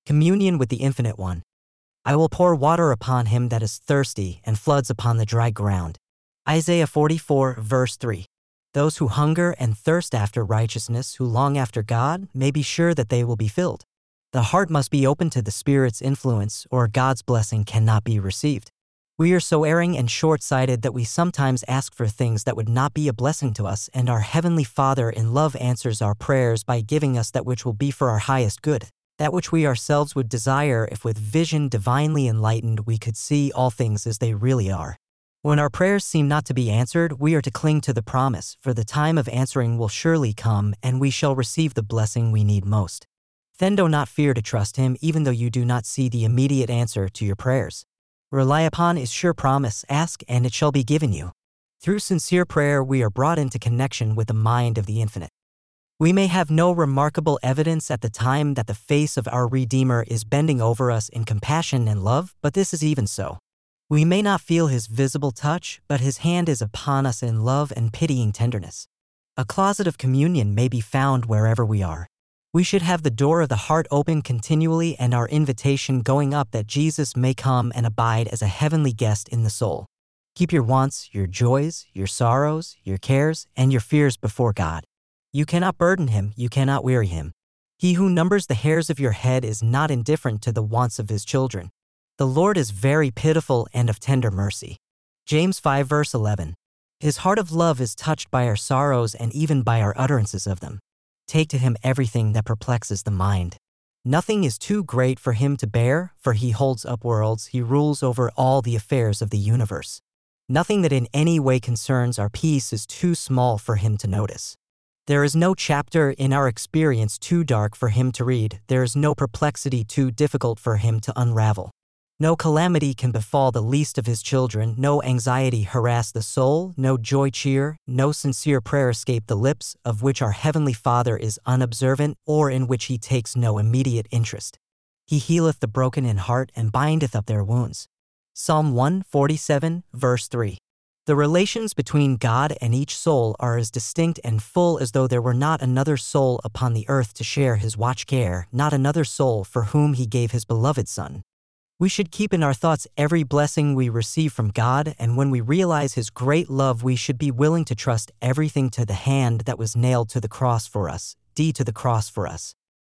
Communion with the Infinite One. I will pour water upon him that is thirsty and floods upon the dry ground. Isaiah 44, verse 3. Those who hunger and thirst after righteousness, who long after God, may be sure that they will be filled. The heart must be open to the Spirit's influence, or God's blessing cannot be received. We are so erring and short-sighted that we sometimes ask for things that would not be a blessing to us, and our Heavenly Father in love answers our prayers by giving us that which will be for our highest good, that which we ourselves would desire if with vision divinely enlightened we could see all things as they really are. When our prayers seem not to be answered, we are to cling to the promise, for the time of answering will surely come, and we shall receive the blessing we need most. Then do not fear to trust Him, even though you do not see the immediate answer to your prayers. Rely upon His sure promise, ask, and it shall be given you. Through sincere prayer, we are brought into connection with the mind of the Infinite. We may have no remarkable evidence at the time that the face of our Redeemer is bending over us in compassion and love, but this is even so. We may not feel His visible touch, but His hand is upon us in love and pitying tenderness. A closet of communion may be found wherever we are. We should have the door of the heart open continually and our invitation going up that Jesus may come and abide as a heavenly guest in the soul. Keep your wants, your joys, your sorrows, your cares, and your fears before God. You cannot burden Him, you cannot weary Him. He who numbers the hairs of your head is not indifferent to the wants of His children. The Lord is very pitiful and of tender mercy. James 5 verse 11. His heart of love is touched by our sorrows and even by our utterances of them. Take to Him everything that perplexes the mind. Nothing is too great for Him to bear, for He holds up worlds, He rules over all the affairs of the universe. Nothing that in any way concerns our peace is too small for Him to notice. There is no chapter in our experience too dark for Him to read, there is no perplexity too difficult for Him to unravel. No calamity can befall the least of His children, no anxiety harass the soul, no joy cheer, no sincere prayer escape the lips, of which our Heavenly Father is unobservant, or in which He takes no immediate interest. He healeth the broken in heart and bindeth up their wounds. Psalm 147, verse 3. The relations between God and each soul are as distinct and full as though there were not another soul upon the earth to share His watch care, not another soul for whom He gave His beloved Son. We should keep in our thoughts every blessing we receive from God, and when we realize His great love, we should be willing to trust everything to the hand that was nailed to the cross for us, to the cross for us.